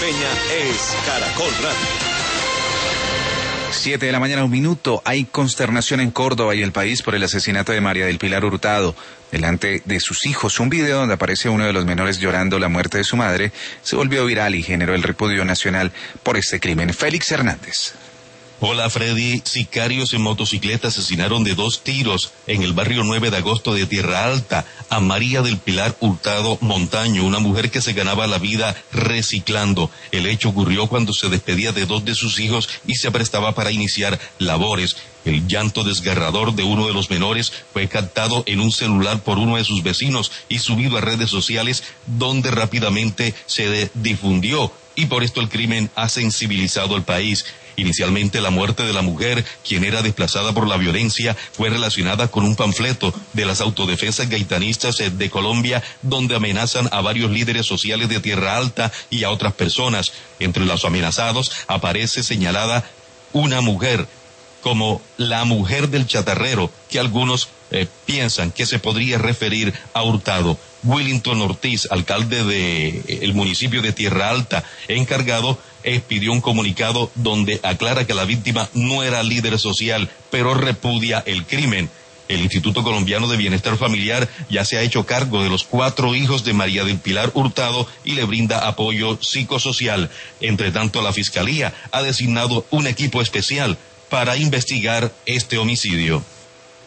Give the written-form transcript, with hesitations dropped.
Peña es Caracol Radio. 7 de la mañana, 1 minuto. Hay consternación en Córdoba y el país por el asesinato de María del Pilar Hurtado delante de sus hijos. Un video donde aparece uno de los menores llorando la muerte de su madre se volvió viral y generó el repudio nacional por este crimen. Félix Hernández. Hola Freddy, sicarios en motocicleta asesinaron de 2 tiros en el barrio 9 de agosto de Tierra Alta a María del Pilar Hurtado Montaño, una mujer que se ganaba la vida reciclando. El hecho ocurrió cuando se despedía de 2 de sus hijos y se prestaba para iniciar labores. El llanto desgarrador de uno de los menores fue captado en un celular por uno de sus vecinos y subido a redes sociales, donde rápidamente se difundió, y por esto el crimen ha sensibilizado al país. Inicialmente la muerte de la mujer, quien era desplazada por la violencia, fue relacionada con un panfleto de las autodefensas gaitanistas de Colombia, donde amenazan a varios líderes sociales de Tierra Alta y a otras personas. Entre los amenazados aparece señalada una mujer como la mujer del chatarrero, que algunos piensan que se podría referir a Hurtado. Willington Ortiz, alcalde del municipio de Tierra Alta, encargado, expidió un comunicado donde aclara que la víctima no era líder social, pero repudia el crimen. El Instituto Colombiano de Bienestar Familiar ya se ha hecho cargo de los 4 hijos de María del Pilar Hurtado y le brinda apoyo psicosocial. Entre tanto, la Fiscalía ha designado un equipo especial para investigar este homicidio.